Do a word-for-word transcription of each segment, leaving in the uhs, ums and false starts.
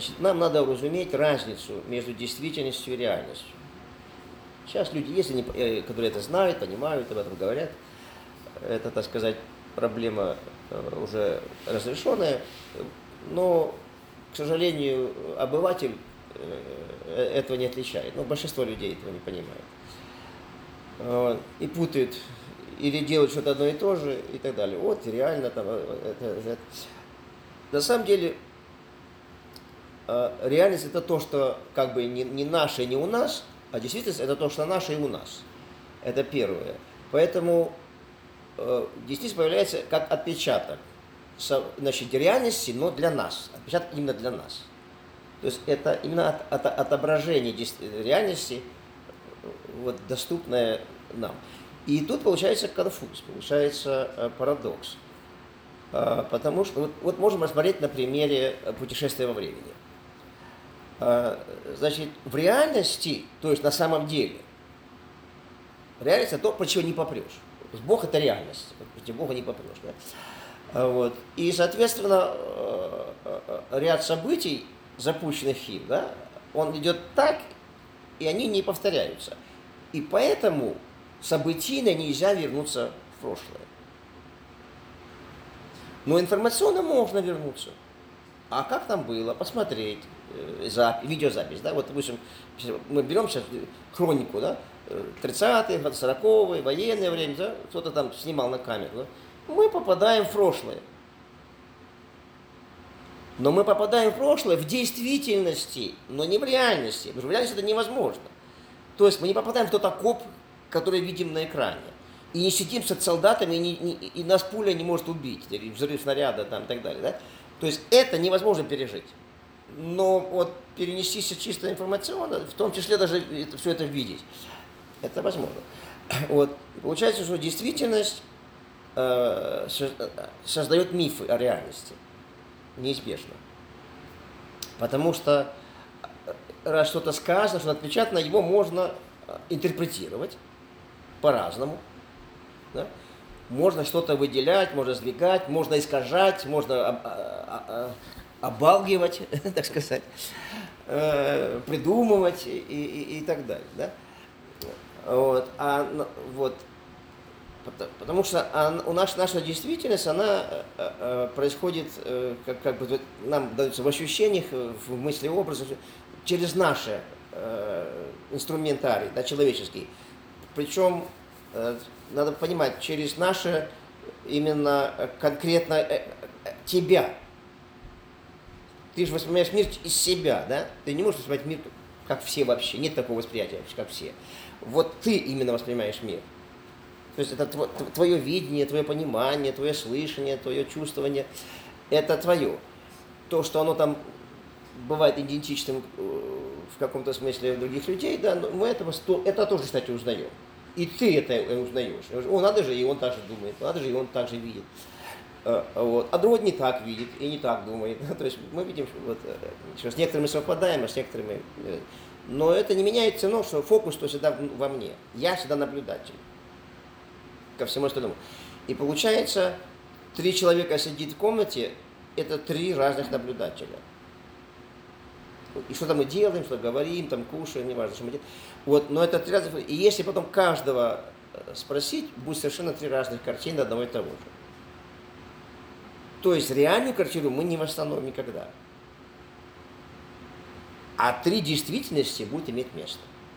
Значит, нам надо уразуметь разницу между действительностью и реальностью. Сейчас люди есть, они, которые это знают, понимают, об этом говорят. Это, так сказать, проблема уже разрешенная, но, к сожалению, обыватель этого не отличает. Ну, большинство людей этого не понимает. И путают, или делают что-то одно и то же, и так далее. Вот, реально там... Это, это. На самом деле, реальность это то, что как бы не, не наше, не у нас, а действительность это то, что наше и у нас. Это первое. Поэтому э, действительность появляется как отпечаток, со, значит, реальности, но для нас. Отпечаток именно для нас. То есть это именно от, от, отображение реальности, вот, доступное нам. И тут получается конфуз, получается э, парадокс. Э, потому что вот, вот можем рассмотреть на примере путешествия во времени. Значит, в реальности, то есть на самом деле, реальность это то, по чего не попрешь. Бог это реальность, против Бога не попрешь. Да? Вот. И, соответственно, ряд событий, запущенных им, да, он идет так, и они не повторяются. И поэтому событийно нельзя вернуться в прошлое. Но информационно можно вернуться. А как там было? Посмотреть. Запись, видеозапись, да, вот, допустим, мы берем сейчас хронику, да, тридцатые, сороковые, военное время, да, кто-то там снимал на камеру, да, мы попадаем в прошлое. Но мы попадаем в прошлое в действительности, но не в реальности, потому что в реальности это невозможно. То есть мы не попадаем в тот окоп, который видим на экране, и не сидим с солдатами, и, не, не, и нас пуля не может убить, или взрыв снаряда там, и так далее, да. То есть это невозможно пережить. Но вот перенестись чисто информационно, в том числе даже это, все это видеть, это возможно. Вот. Получается, что действительность э, создает мифы о реальности. Неизбежно. Потому что раз что-то сказано, что-то отпечатано, его можно интерпретировать по-разному. Да? Можно что-то выделять, можно сдвигать, можно искажать, можно обалгивать, так сказать, придумывать и, и, и так далее. Да? Вот. А, вот, потому что у нас наша действительность, она происходит, как, как бы нам дается в ощущениях, в мыслеобразах, через наши инструментарий, да, человеческий. Причем, надо понимать, через наше именно конкретно тебя. Ты же воспринимаешь мир из себя, да? Ты не можешь воспринимать мир как все вообще. Нет такого восприятия, как все. Вот ты именно воспринимаешь мир. То есть это твое видение, твое понимание, твое слышание, твое чувствование. Это твое. То, что оно там бывает идентичным в каком-то смысле других людей, да, но мы этого, это тоже, кстати, узнаем. И ты это узнаешь. О, надо же, и он так же думает, надо же, и он так же видит. Вот. А другой не так видит и не так думает. То есть мы видим, вот, что с некоторыми совпадаем, а с некоторыми... Но это не меняет цену, что фокус то всегда во мне. Я всегда наблюдатель ко всему остальному. И получается, три человека сидит в комнате, это три разных наблюдателя. И что-то мы делаем, что говорим, там кушаем, неважно, что мы делаем. Вот, но это три разных... И если потом каждого спросить, будет совершенно три разных картины одного и того же. То есть реальную картину мы не восстановим никогда. А три действительности будут иметь место.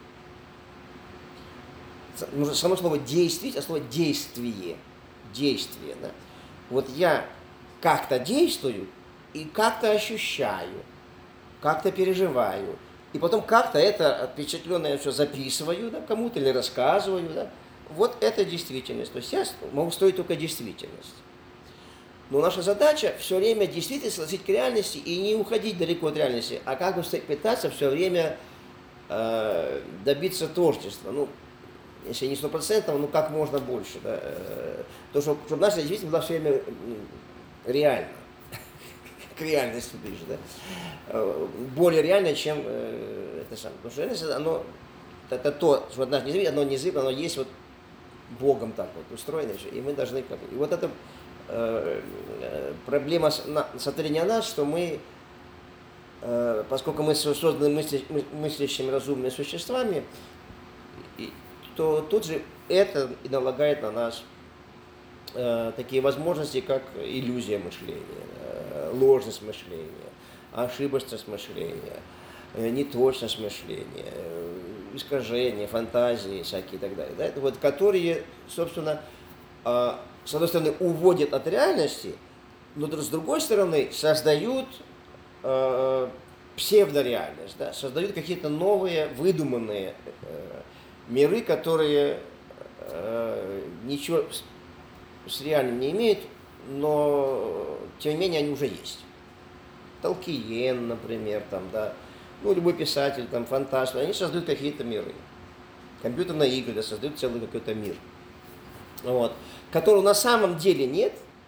Нужно само слово действить, а слово действие. Действие, да? Вот я как-то действую и как-то ощущаю, как-то переживаю. И потом как-то это впечатленное все записываю, да, кому-то или рассказываю. Да? Вот это действительность. То есть я могу строить только действительность. Но наша задача все время действительно относить к реальности и не уходить далеко от реальности, а как бы пытаться все время э, добиться творчества. Ну, если не стопроцентного, ну как можно больше. Да? То, чтобы, чтобы наша действительность была все время реальна. К реальности ближе. Да? Более реальная, чем э, это самое. Потому что реальность, оно, это то, что от нас не зависит, оно не зависит, оно есть вот Богом так вот устроено. И мы должны... Как, и вот это... Проблема сотворения нас, что мы поскольку мы созданы мысли, мыслящими разумными существами, то тут же это и налагает на нас э, такие возможности, как иллюзия мышления, э, ложность мышления, ошибочность мышления, э, неточность мышления, э, искажения, фантазии всякие и так далее, да, вот, которые, собственно, э, с одной стороны, уводят от реальности, но с другой стороны, создают э, псевдореальность, да, создают какие-то новые, выдуманные э, миры, которые э, ничего с, с реальным не имеют, но тем не менее они уже есть. Толкиен, например, там, да, ну, любой писатель, там, фантаст, они создают какие-то миры. Компьютерные игры, да, создают целый какой-то мир, вот, которого на самом деле нет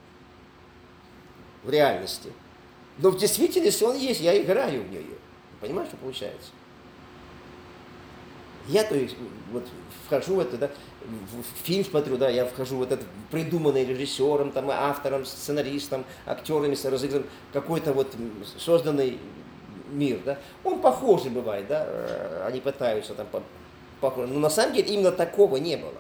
в реальности, но в действительности он есть, я играю в нее. Понимаешь, что получается? Я, то есть, вот, вхожу в это, да, в фильм смотрю, да, я вхожу в этот придуманный режиссером, там, автором, сценаристом, актерами, разыгран какой-то вот созданный мир, да. Он похожий бывает, да, они пытаются там похожи, но на самом деле именно такого не было.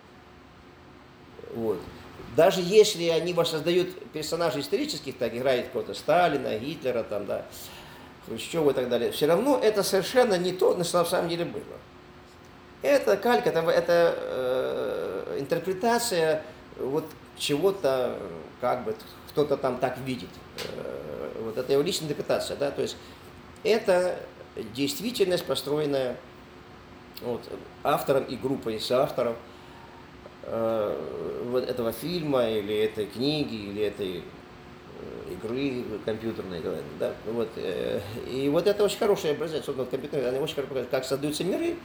Вот. Даже если они воссоздают персонажей исторических, так играет какого-то Сталина, Гитлера, там, да, Хрущева и так далее, все равно это совершенно не то, что на самом деле было. Это калька, это, это э, интерпретация вот чего-то, как бы кто-то там так видит. Э, вот это его личная интерпретация, да, то есть это действительность, построенная вот, автором и группой соавторов э, вот этого фильма, или этой книги, или этой э, игры компьютерной, да, вот, э, и вот это очень хороший образец, вот, компьютерный, они очень хорошо показывают, как создаются миры,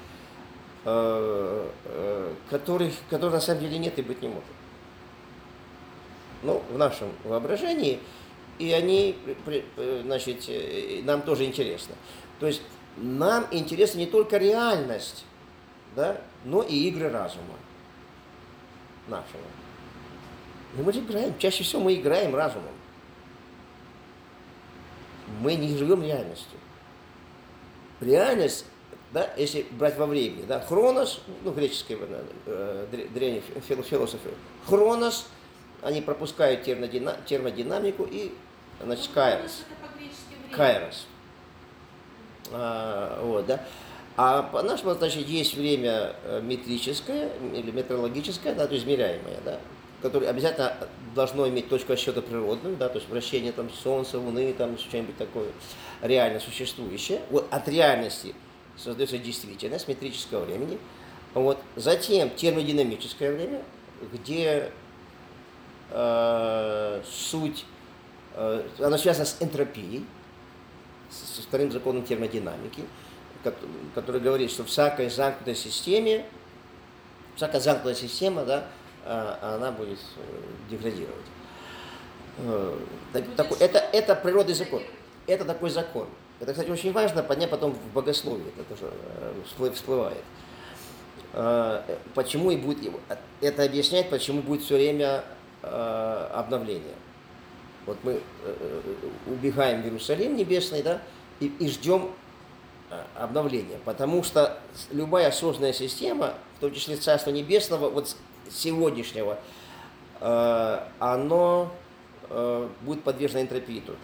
которых, которых на самом деле нет и быть не может. Ну, в нашем воображении, и они, значит, нам тоже интересны. То есть нам интересна не только реальность, да, но и игры разума нашего. И мы же играем, чаще всего мы играем разумом. Мы не живем реальностью. Реальность, да, если брать во времени, да, хронос, ну, греческие э, древние философы, хронос, они пропускают термодина, термодинамику и, значит, кайрос. Кайрос. А, вот, да. А по-нашему, значит, есть время метрическое или метрологическое, да, то есть измеряемое, да, которое обязательно должно иметь точку отсчета природную, да, то есть вращение там Солнца, Луны, там что-нибудь такое реально существующее. Вот от реальности создается действительность метрического времени. Вот. Затем термодинамическое время, где э, суть, э, она связана с энтропией, со вторым законом термодинамики, который говорит, что в всякой замкнутой системе, всякая замкнутая система, да, она будет деградировать. Так, такой, это, это природный закон. Это такой закон. Это, кстати, очень важно поднять потом в богословии, это тоже всплывает. Почему и будет, это объясняет, почему будет все время обновление. Вот мы убегаем в Иерусалим небесный, да, и, и ждем обновления, потому что любая осознанная система, в том числе Царство Небесного, вот сегодняшнего, оно будет подвержено энтропии тоже.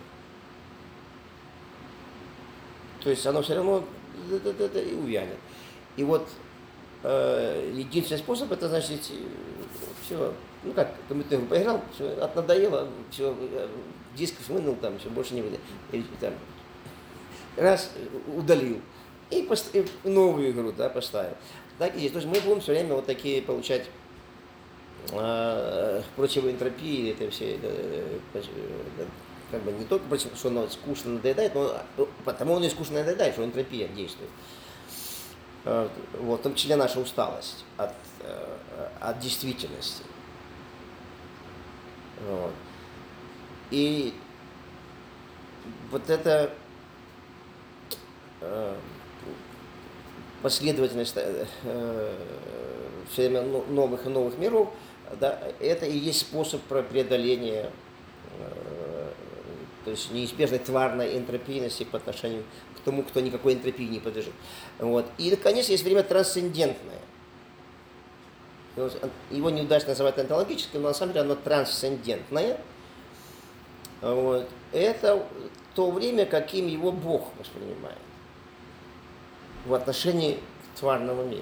То есть оно все равно и увянет. И вот э, единственный способ, это значит, все, ну как, компьютер поиграл, все, надоело, все, диск вынул, там, все, больше не выйдет. Там, раз, удалил. И, пост, и новую игру, да, поставил. Так и здесь. То есть мы будем все время вот такие получать э, противоэнтропии, это все, э, э, как бы не только потому, что оно скучно надоедает, но потому оно и скучно надоедает, что энтропия действует. Вот, в том числе наша усталость от, от действительности. Вот. И вот эта последовательность все время новых и новых миров, да, это и есть способ преодоления то есть неизбежной тварной энтропийности по отношению к тому, кто никакой энтропии не подлежит. Вот. И, наконец, есть время трансцендентное. Его неудачно называть онтологическим, но на самом деле оно трансцендентное. Вот. Это то время, каким его Бог воспринимает в отношении к тварному миру.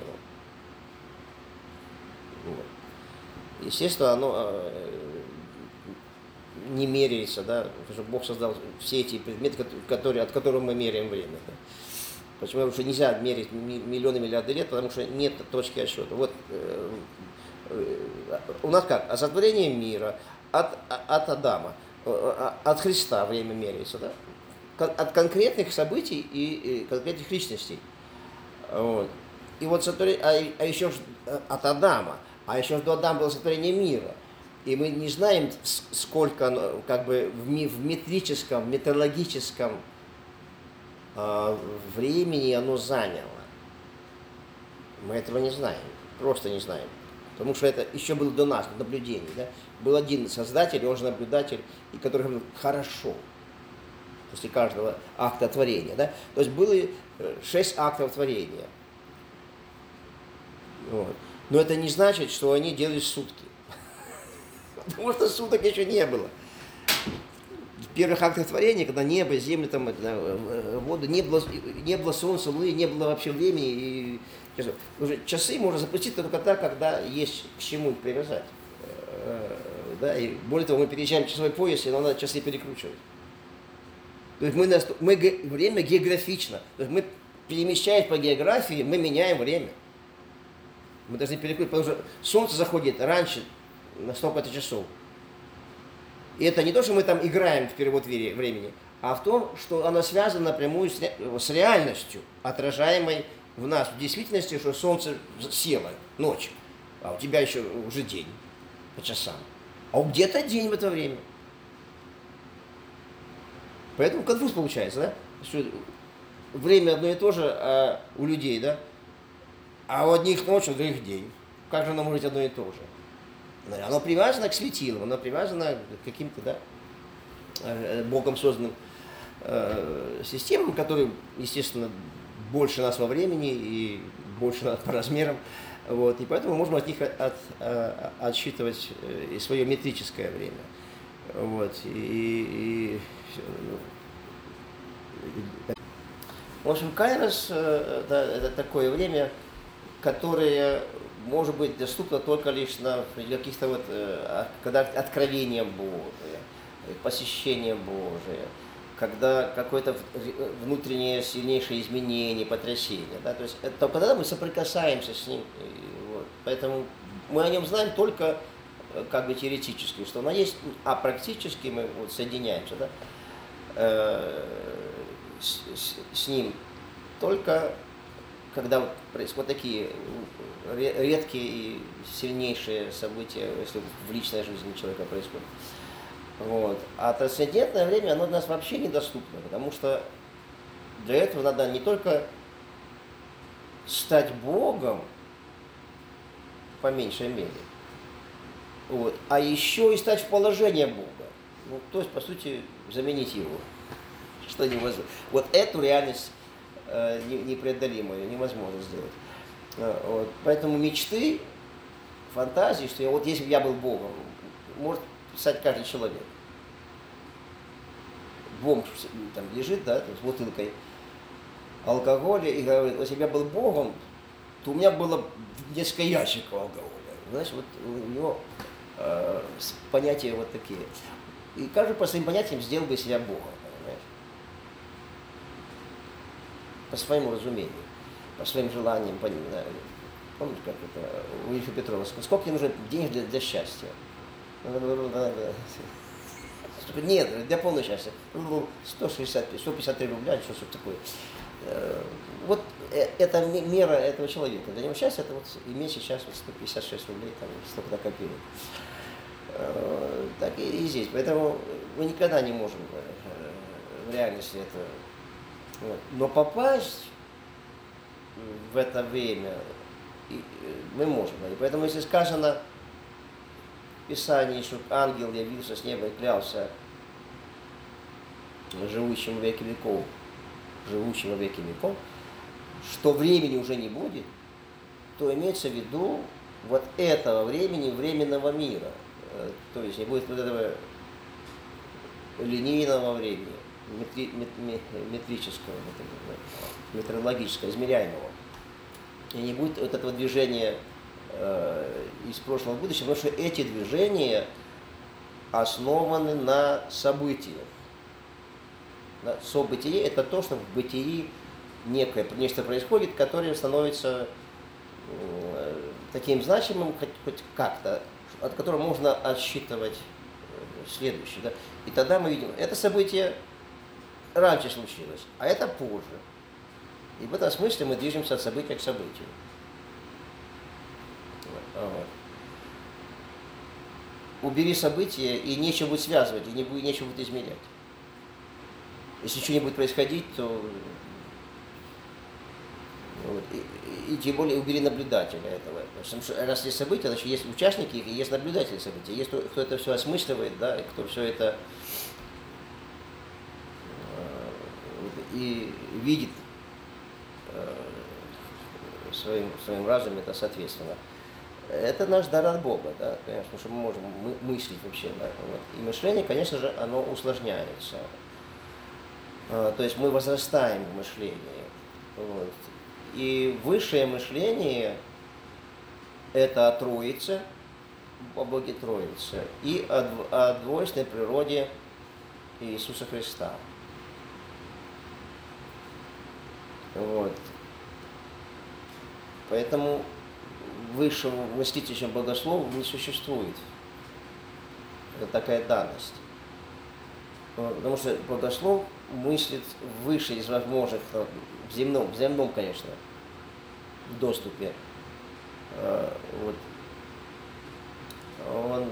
Вот. Естественно, оно не меряется, да, потому что Бог создал все эти предметы, которые, от которых мы меряем время. Да. Почему уже нельзя мерить миллионы, миллиарды лет, потому что нет точки отсчета. Вот э, э, у нас как? От сотворения мира, от, от Адама, от Христа время меряется, да? От конкретных событий и, и конкретных личностей. Вот. И вот сотворение, а, а еще от Адама, а еще до Адама было сотворение мира. И мы не знаем, сколько оно, как бы в метрическом, метеорологическом э, времени оно заняло. Мы этого не знаем, просто не знаем. Потому что это еще было до нас, наблюдений. Да? Был один создатель, он же наблюдатель, и который говорил хорошо после каждого акта творения. Да? То есть было шесть актов творения. Вот. Но это не значит, что они делали сутки. Потому что суток еще не было. В первых актах творения, когда небо, земля, там, воду, не было, не было солнца, луны, не было вообще времени. И, уже часы можно запустить только тогда, когда есть к чему их привязать. Да, и более того, мы переезжаем в часовой пояс, и надо часы перекручивать. То есть мы, мы время географично. То есть мы, перемещаясь по географии, мы меняем время. Мы должны перекрутить, потому что солнце заходит раньше на столько-то часов. И это не то, что мы там играем в перевод времени, а в том, что оно связано напрямую с, ре... с реальностью, отражаемой в нас в действительности, что солнце село ночью, а у тебя еще уже день по часам. А где-то день в это время. Поэтому конфуз получается, да? Что время одно и то же а у людей, да? А у одних ночь, у других день. Как же оно может быть одно и то же? Оно привязано к светилам, оно привязано к каким-то, да, Богом созданным э, системам, которые, естественно, больше нас во времени и больше нас по размерам. Вот, и поэтому можно от них от, от, отсчитывать и свое метрическое время. Вот, и, и, в общем, Кайрос это, это такое время, которое может быть доступно только лишь на каких-то вот, когда откровение Божие, посещение Божие, когда какое-то внутреннее сильнейшее изменение, потрясение. Да? То есть это, только тогда мы соприкасаемся с ним. Вот. Поэтому мы о нем знаем только как бы теоретически, что оно есть, а практически мы вот соединяемся, да? э, с, с, с ним только когда вот происходят такие редкие и сильнейшие события, если в личной жизни человека происходит. Вот. А трансцендентное время, оно для нас вообще недоступно, потому что для этого надо не только стать Богом, по меньшей мере, вот, а еще и стать в положение Бога. Ну, то есть, по сути, заменить его. Что невозможно. Вот эту реальность э, непреодолимую невозможно сделать. Вот. Поэтому мечты, фантазии, что я, вот если бы я был Богом, может писать каждый человек. Бомж там лежит, да, с бутылкой алкоголя и говорит, если бы я был Богом, то у меня было несколько ящиков алкоголя. Знаешь, вот у него э, понятия вот такие. И каждый по своим понятиям сделал бы себя Богом, понимаешь? По своему разумению, по своим желаниям. По, да. Помните, как это у Ильфа Петрова, сколько ему нужно денег для, для счастья? Нет, для полного счастья. сто шестьдесят, сто пятьдесят три рубля, что-то такое. Вот это мера этого человека. Для него счастье, это вот иметь сейчас вот сто пятьдесят шесть рублей, там, столько накопили. Так и здесь. Поэтому мы никогда не можем в реальности это. Вот. Но попасть в это время мы можем. И поэтому, если сказано в Писании, что ангел явился с неба и клялся живущим в веки веков, живущим во веки веков, что времени уже не будет, то имеется в виду вот этого времени, временного мира. То есть не будет вот этого линейного времени, метри, мет, мет, метрического, метрологического, измеряемого. И не будет вот этого движения э, из прошлого в будущее, потому что эти движения основаны на событиях. Да? Событие – это то, что в бытии некое, нечто происходит, которое становится э, таким значимым хоть, хоть как-то, от которого можно отсчитывать следующее. Да? И тогда мы видим, это событие раньше случилось, а это позже. И в этом смысле мы движемся от события к событию. Вот. Убери события, и нечего будет связывать, и не будет, нечего будет измерять. Если что-нибудь будет происходить, то вот, и, и, и тем более убери наблюдателя этого. Потому что раз есть события, значит есть участники и есть наблюдатели событий. Есть кто, кто это все осмысливает, да, и кто все это э, и видит э, своим, своим разумом, это соответственно. Это наш дар от Бога, да, конечно, потому что мы можем мы, мыслить вообще, да, вот. И мышление, конечно же, оно усложняется. А, то есть мы возрастаем в мышлении. Вот. И высшее мышление – это о Троице, о Боге Троице, и о, о двойственной природе Иисуса Христа. Вот. Поэтому высшего мыслителя, чем богослов, не существует. Это такая данность. Потому что богослов мыслит выше из возможных, в земном, в земном, конечно, доступе. Вот. Он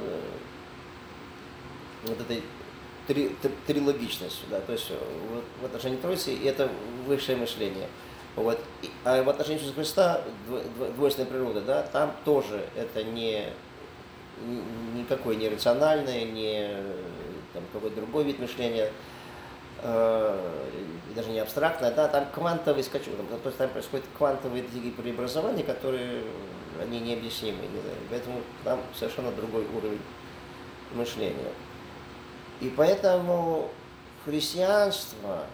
вот этой три, трилогичностью, да, то есть вот, в отношении Троицы это высшее мышление. Вот. А в отношении Иисуса Христа двойственная природа, да, там тоже это не никакое не рациональное, не там, какой-то другой вид мышления, э, даже не абстрактное, да, там квантовый скачок, там, то есть там происходят квантовые преобразования, которые они необъяснимы, поэтому там совершенно другой уровень мышления. И поэтому христианство,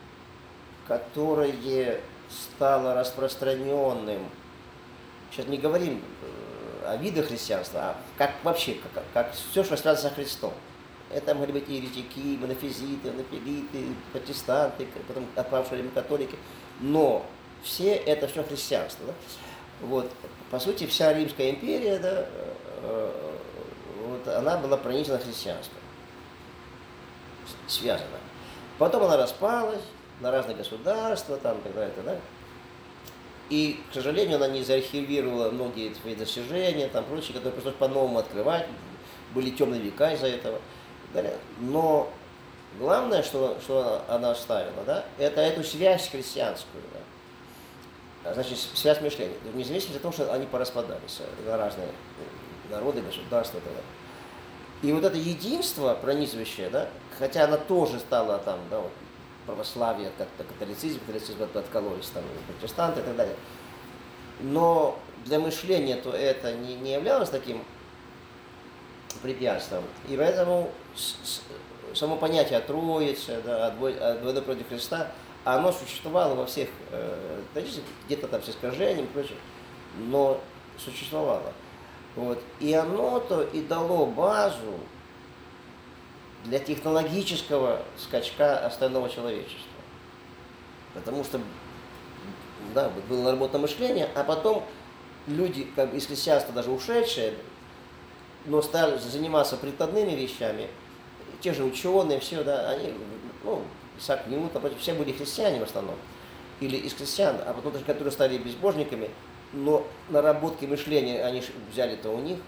которое стало распространенным, сейчас не говорим о видах христианства, а как вообще, как, как все, что связано со Христом. Это могли быть еретики, монофизиты, монофилиты, протестанты, потом отпавшие католики, но все это все христианство. Да? Вот. По сути, вся Римская империя, да, вот, она была пронизана христианством, связана. Потом она распалась на разные государства, там, так далее, так далее. И, к сожалению, она не заархивировала многие свои достижения, там, прочие, которые пришлось по-новому открывать, были темные века из-за этого. Но главное, что, что она оставила, да, это эту связь христианскую, да. Значит, связь мышления, независимо от того, что они пораспадались на разные народы, государства и так далее. И вот это единство пронизывающее, да, хотя она тоже стала там, да, вот, православие, как католицизм, католицизм откололись, там, протестанты и так далее. Но для мышления то это не, не являлось таким препятствием. И поэтому с, с, само понятие о Троице, да, о двойной природе Христа, оно существовало во всех э, где-то там с искажением и прочее, но существовало. Вот. И оно-то и дало базу для технологического скачка остального человечества. Потому что, да, было наработано мышление, а потом люди, как бы из христианства даже ушедшие, но стали заниматься прикладными вещами, те же ученые, все, да, они, ну, Исаак Ньютон, все были христиане в основном, или из христиан, а потом даже, которые стали безбожниками, но наработки мышления они взяли-то у них,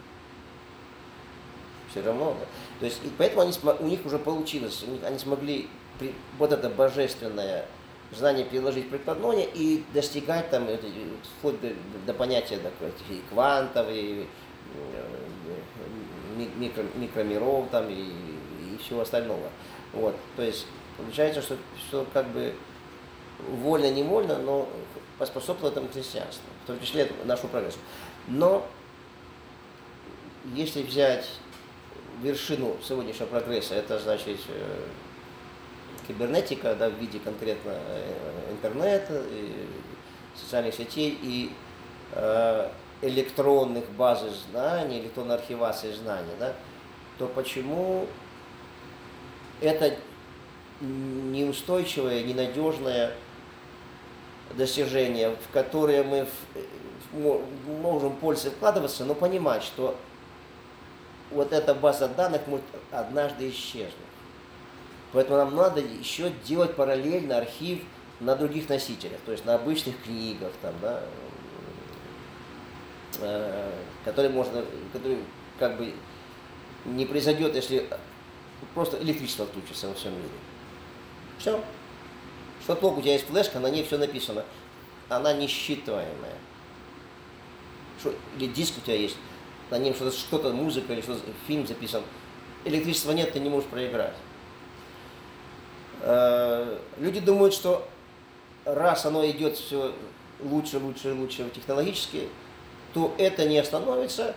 все равно, да. То есть, и поэтому они, у них уже получилось, у них, они смогли при, вот это божественное знание переложить в прикладное и достигать там, это, вплоть до, до понятия такой, и квантовой, микро, микромиров там, и, и всего остального. Вот. То есть Получается, что, что как бы вольно-невольно, но поспособствовало этому христианству, в том числе нашему прогрессу. Но если взять вершину сегодняшнего прогресса, это значит кибернетика, да, в виде конкретно интернета, и социальных сетей и э, электронных баз знаний, электронной архивации знаний, да, то почему это неустойчивое, ненадежное достижение, в которое мы в, в, можем пользоваться, вкладываться, но понимать, что вот эта база данных может однажды исчезнуть. Поэтому нам надо еще делать параллельно архив на других носителях, то есть на обычных книгах, там, да, э, которые можно, которые как бы не произойдет, если просто электричество отключится во всем мире. Все. Что толку, у тебя есть флешка, на ней все написано. Она несчитываемая. Что, или диск у тебя есть, на нем что-то, что-то музыка или что-то, фильм записан. Электричества нет, ты не можешь проиграть. Люди думают, что раз оно идет все лучше, лучше, лучше технологически, то это не остановится,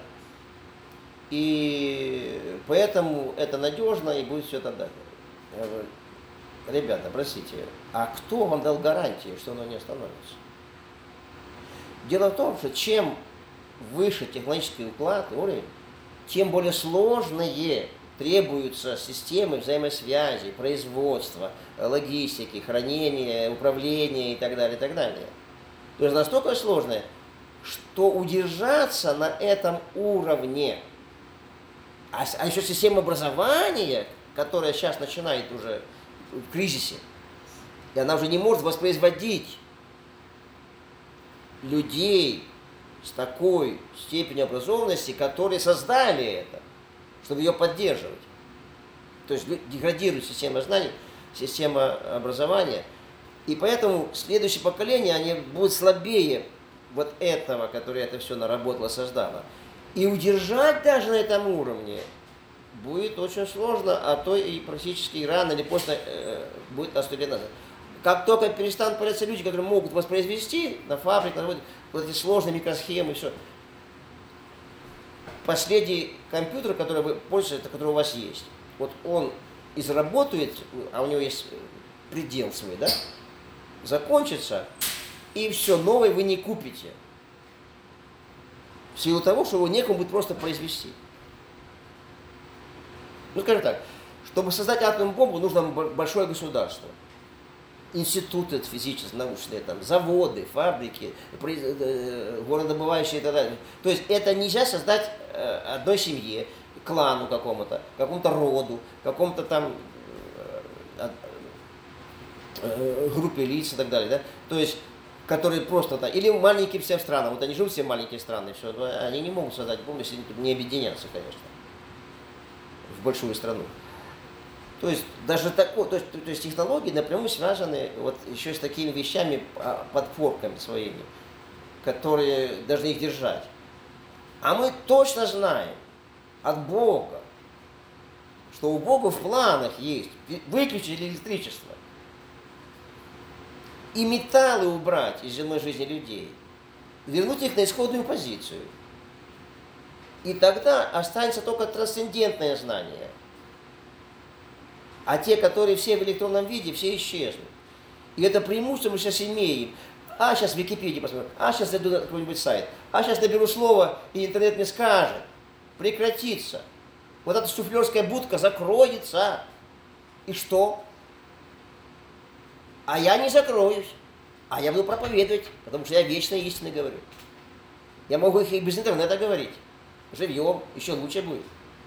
и поэтому это надежно, и будет все так далее. Я говорю, ребята, простите, а кто вам дал гарантии, что оно не остановится? Дело в том, что чем выше технологический уклад, уровень, тем более сложные требуются системы взаимосвязи, производства, логистики, хранения, управления и так далее, и так далее. То есть настолько сложное, что удержаться на этом уровне, а, а еще система образования, которая сейчас начинает уже в кризисе, и она уже не может воспроизводить людей с такой степенью образованности, которые создали это, чтобы ее поддерживать. То есть деградирует система знаний, система образования, и поэтому следующее поколение, они будут слабее вот этого, которое это все наработало, создало. И удержать даже на этом уровне будет очень сложно, а то и практически рано или поздно э, будет остудено. Как только перестанут появляться люди, которые могут воспроизвести на фабрике, на работе, вот эти сложные микросхемы, все. Последний компьютер, который вы пользуетесь, который у вас есть, вот он изработает, а у него есть предел свой, да, закончится, и все, новое вы не купите. В силу того, что его некому будет просто произвести. Ну, скажем так, чтобы создать атомную бомбу, нужно большое государство. Институты физические, научные, там, заводы, фабрики, горнодобывающие и так далее. То есть это нельзя создать одной семье, клану какому-то, какому-то роду, какому-то там группе лиц и так далее. Да? То есть, которые просто так, или маленькие все страны, вот они живут все маленькие страны, все, они не могут создать бомбу, если не объединяться, конечно, в большую страну. То есть даже такое, то есть, то есть технологии напрямую связаны вот еще с такими вещами, подпорками своими, которые должны их держать. А мы точно знаем от Бога, что у Бога в планах есть выключить электричество и металлы убрать из земной жизни людей, вернуть их на исходную позицию. И тогда останется только трансцендентное знание. А те, которые все в электронном виде, все исчезнут. И это преимущество мы сейчас имеем. А сейчас в Википедии посмотрю, а сейчас зайду на какой-нибудь сайт, а сейчас наберу слово, и интернет мне скажет. Прекратится. Вот эта суфлерская будка закроется. И что? А я не закроюсь. А я буду проповедовать, потому что я вечные истины говорю. Я могу их и без интернета говорить. Живьем, еще лучше будет.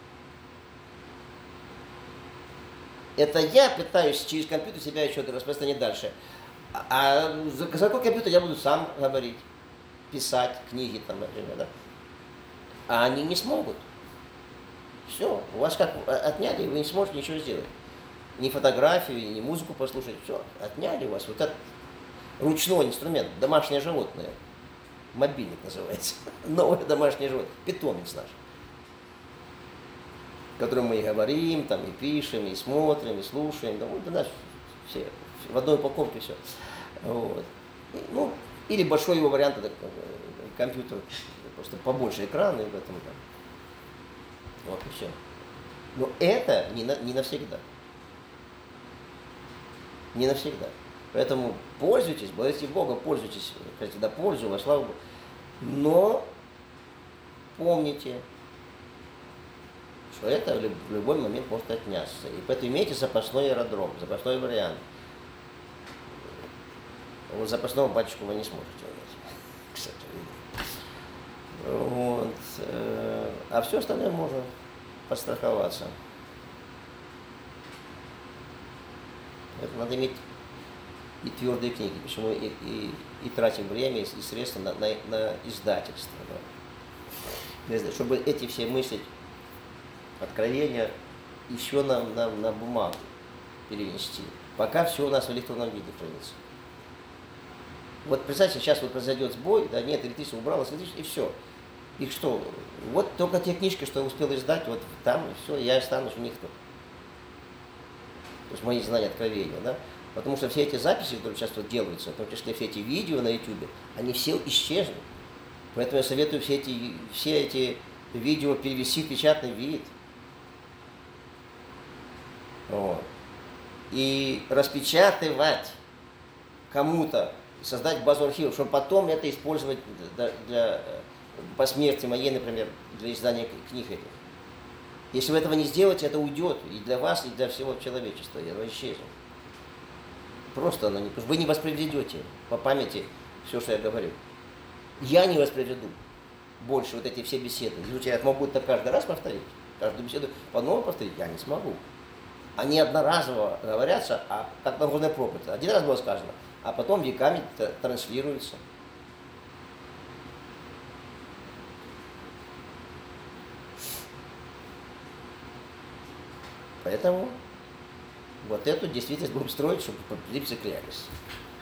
Это я пытаюсь через компьютер себя еще распространить дальше. А за какой компьютер я буду сам говорить, писать книги там, например, да? А они не смогут. Все, у вас как отняли, вы не сможете ничего сделать. Ни фотографию, ни музыку послушать, все, отняли у вас. Вот этот ручной инструмент, домашнее животное, мобильник называется, новое домашнее животное, питомец наш, в котором мы и говорим, там, и пишем, и смотрим, и слушаем, да, вот, да, все, в одной упаковке все. Вот. Ну, или большой его вариант, это компьютер, просто побольше экрана, и в этом там. Вот и все. Но это не, на, не навсегда. Не навсегда. Поэтому пользуйтесь, благодарите Бога, пользуйтесь, кстати, да, пользу, во славу Богу. Но помните, что это в любой момент может отняться. И поэтому имейте запасной аэродром, запасной вариант. Вот запасного батюшку вы не сможете иметь, к сожалению. Вот. А все остальное можно подстраховаться. Это надо иметь и твердые книги, почему и, и, и тратим время и средства на, на, на издательство. Да. Чтобы эти все мысли, откровения еще на, на, на бумагу перенести. Пока все у нас в электронном виде хранится. Вот представьте, сейчас вот произойдет сбой, да, нет, электричество убралось, и все. И что? Вот только те книжки, что я успел издать, вот там, и все, я останусь в них только. То есть мои знания, откровения, да. Потому что все эти записи, которые сейчас вот делаются, в том числе все эти видео на ютубе, они все исчезнут. Поэтому я советую все эти, все эти видео перевести в печатный вид. Вот. И распечатывать кому-то, создать базу архивов, чтобы потом это использовать для, для, по смерти моей, например, для издания книг этих. Если вы этого не сделаете, это уйдет и для вас, и для всего человечества, и оно исчезнет. Просто оно не... Вы не воспроизведете по памяти все, что я говорю. Я не воспроизведу больше вот эти все беседы. Люди я могу это каждый раз повторить, каждую беседу по-новому повторить, я не смогу. Они одноразово говорятся, а как нагрудная проповедь. Один раз было сказано, а потом веками транслируется. Поэтому вот эту действительность будем строить, чтобы прицеклялись.